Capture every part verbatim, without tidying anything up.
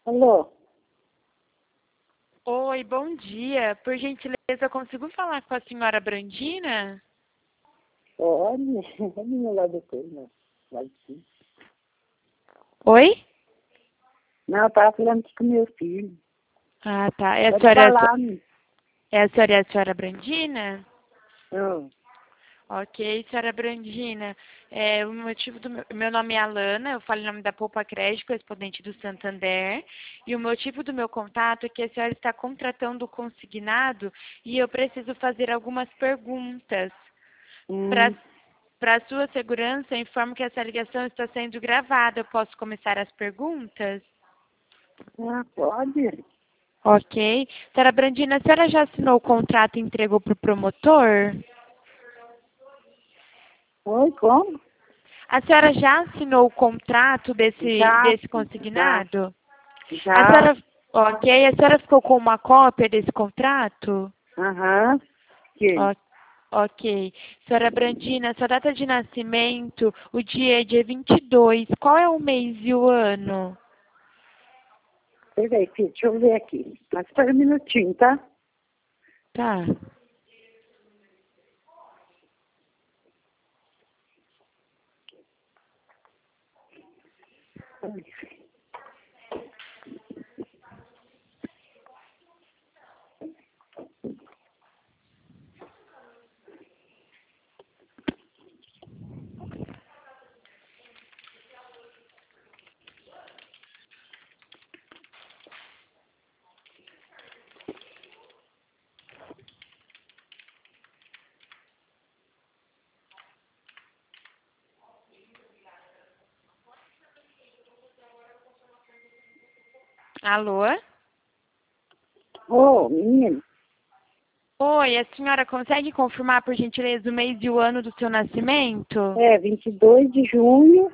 Alô? Oi, bom dia. Por gentileza, consigo falar com a senhora Brandina? Olha, é minha lá depois, não. Lá de cima. Oi? Não, eu tava falando aqui com meu filho. Ah, tá. É a Pode senhora, falar, né? é a senhora, é a senhora Brandina? Não. Ok, senhora Brandina. É, o motivo do meu, meu nome é Alana, eu falo em nome da Poupa Crédito, correspondente do Santander. E o motivo do meu contato é que a senhora está contratando o consignado e eu preciso fazer algumas perguntas. Para Hum. Para sua segurança, informo que essa ligação está sendo gravada. Eu posso começar as perguntas? Ah, pode? Ok. Senhora Brandina, a senhora já assinou o contrato e entregou para o promotor? Oi, como? A senhora já assinou o contrato desse, Já, desse já, consignado? A já. senhora, ok. A senhora ficou com uma cópia desse contrato? Aham. Que? O- Ok. Senhora Brandina, sua data de nascimento, o dia é dia vinte e dois. Qual é o mês e o ano? Peraí, filho, deixa eu ver aqui. Mas espera um minutinho, tá? Tá. Alô? Ô, menino. Oi, a senhora consegue confirmar, por gentileza, o mês e o ano do seu nascimento? É, vinte e dois de junho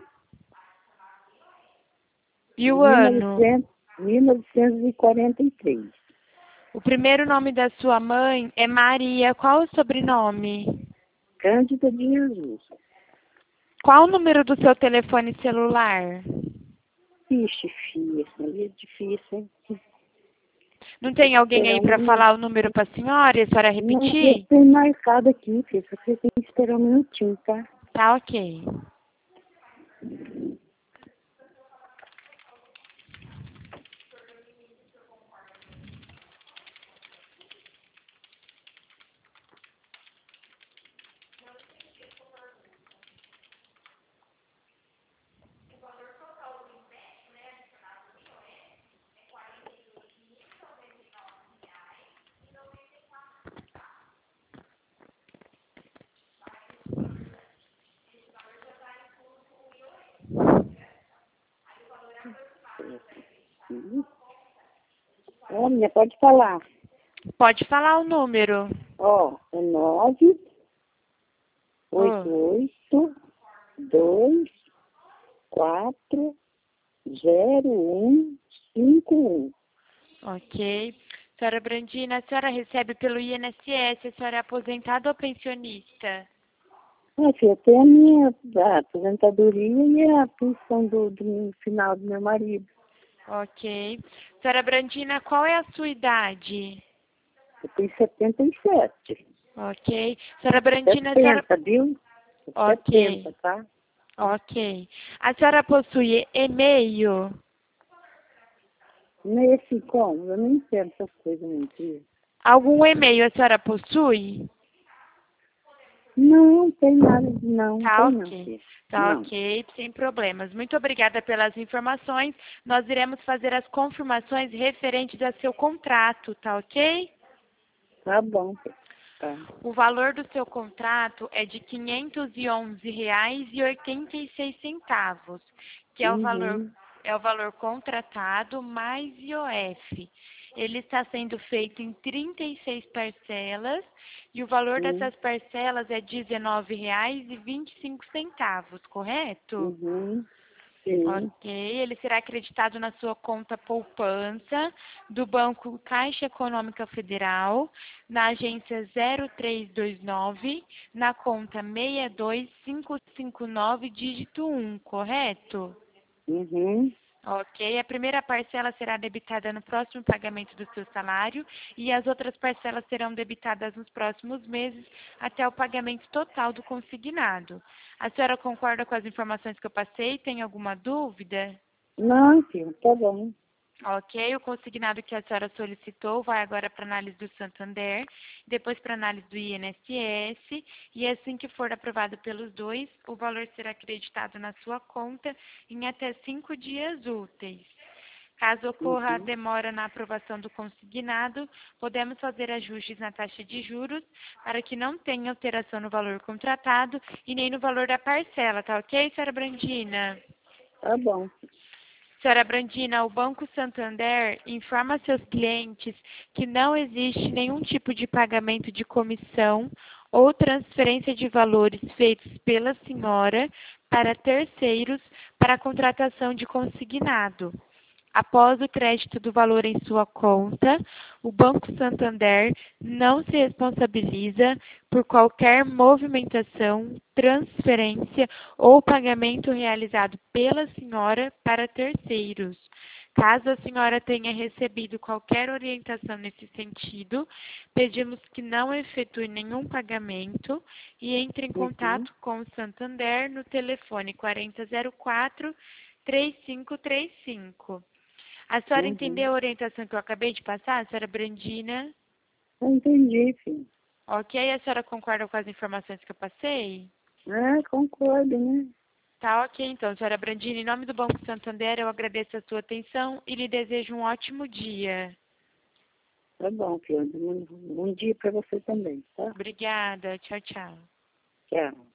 E de o mil ano? novecentos, mil novecentos e quarenta e três. O primeiro nome da sua mãe é Maria. Qual o sobrenome? Cândida de Jesus. Qual o número do seu telefone celular? Ixi, filha, isso aí é difícil, hein? Não Tem tem que alguém esperar aí um para minuto. falar o número para a senhora e a senhora Não, eu repetir? tenho marcado aqui, filho. Só que você tem que esperar um minutinho, tá? Tá ok. Uhum. Olha, pode falar. Pode falar o número. Ó, é nove oito Oh, oito dois quatro zero um cinco um. ok. Senhora Brandina, a senhora recebe pelo I N S S, a senhora é aposentada ou pensionista? Ah, filha, tem a minha a aposentadoria e a pensão do, do final do meu marido. Ok. Senhora Brandina, qual é a sua idade? Eu tenho setenta e sete. Ok. Senhora Brandina, a senhora... setenta, viu? Ok. setenta, tá? Ok. A senhora possui e-mail? Nesse como? Eu não entendo essas coisas, mentira. Algum e-mail a senhora possui? Não, tem nada, de- não, não Tá tem não, ok. filha. Tá Não. ok, sem problemas. Muito obrigada pelas informações. Nós iremos fazer as confirmações referentes a seu contrato, tá ok? Tá bom, filha. Tá. O valor do seu contrato é de quinhentos e onze reais e oitenta e seis centavos, que é o valor, Uhum. é o valor contratado mais I O F. Ele está sendo feito em trinta e seis parcelas e o valor Uhum. dessas parcelas é dezenove reais e vinte e cinco centavos, correto? Uhum. Sim. Ok, ele será acreditado na sua conta poupança do Banco Caixa Econômica Federal, na agência zero três dois nove, na conta seis dois cinco cinco nove, dígito um, correto? Uhum. Ok, a primeira parcela será debitada no próximo pagamento do seu salário e as outras parcelas serão debitadas nos próximos meses até o pagamento total do consignado. A senhora concorda com as informações que eu passei? Tem alguma dúvida? Não, filho, tá bom. Ok, o consignado que a senhora solicitou vai agora para análise do Santander, depois para análise do I N S S, e assim que for aprovado pelos dois, o valor será acreditado na sua conta em até cinco dias úteis. Caso ocorra a Uhum. demora na aprovação do consignado, podemos fazer ajustes na taxa de juros para que não tenha alteração no valor contratado e nem no valor da parcela, tá ok, senhora Brandina? Tá bom. Senhora Brandina, o Banco Santander informa seus clientes que não existe nenhum tipo de pagamento de comissão ou transferência de valores feitos pela senhora para terceiros para a contratação de consignado. Após o crédito do valor em sua conta, o Banco Santander não se responsabiliza por qualquer movimentação, transferência ou pagamento realizado pela senhora para terceiros. Caso a senhora tenha recebido qualquer orientação nesse sentido, pedimos que não efetue nenhum pagamento e entre em Uhum. contato com o Santander no telefone quarenta zero quatro, três cinco três cinco. A senhora Uhum. entendeu a orientação que eu acabei de passar, senhora Brandina? Eu entendi, filho. Ok, a senhora concorda com as informações que eu passei? É, concordo, né? Tá ok, então, senhora Brandina, em nome do Banco Santander, eu agradeço a sua atenção e lhe desejo um ótimo dia. Tá bom, filho. Um, um dia para você também, tá? Obrigada, tchau, tchau. Tchau.